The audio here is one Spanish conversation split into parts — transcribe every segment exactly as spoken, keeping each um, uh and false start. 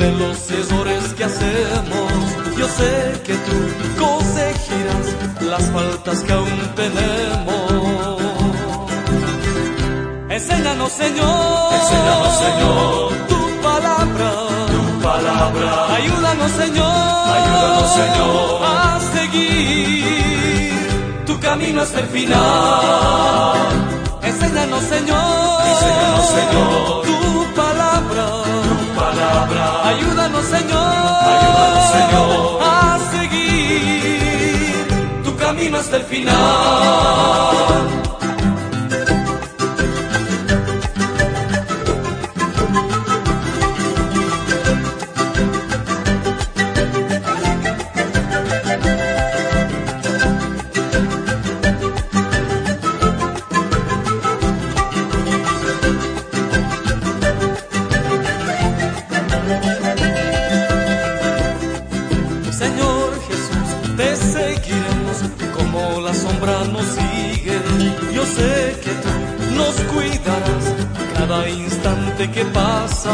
de los errores que hacemos. Yo sé que tú corregirás las faltas que aún tenemos. Enséñanos, Señor, enséñanos, Señor, tu palabra, tu palabra. Ayúdanos, Señor, ayúdanos, Señor, a seguir tu camino hasta el final. Enséñanos, Señor, enséñanos, Señor, tu palabra, tu palabra. Ayúdanos, Señor, ayúdanos, Señor, a seguir tu camino hasta el final. Señor Jesús, te seguiremos como la sombra nos sigue. Yo sé que tú nos cuidarás cada instante que pasa.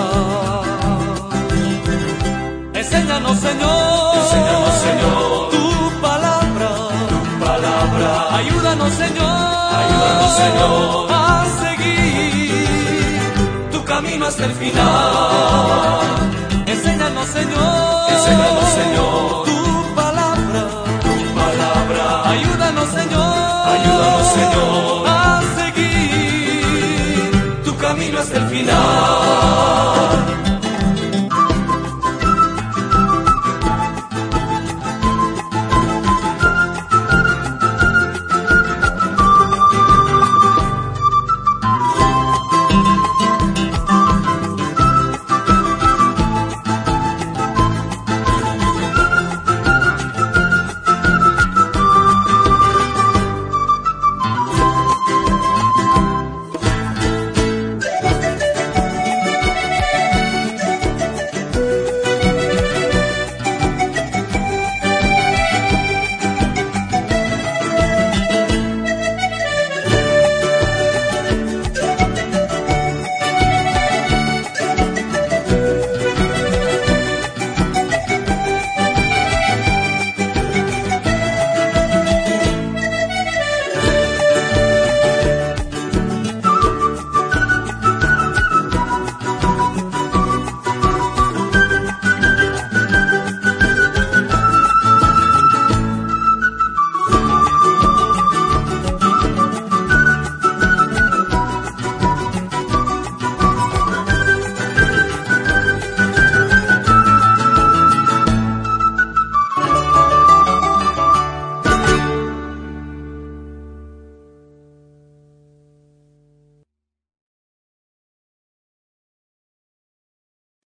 Enséñanos, Señor, enséñanos, Señor, tu palabra, tu palabra. Ayúdanos, Señor, ayúdanos, Señor, a seguir tu camino hasta el final.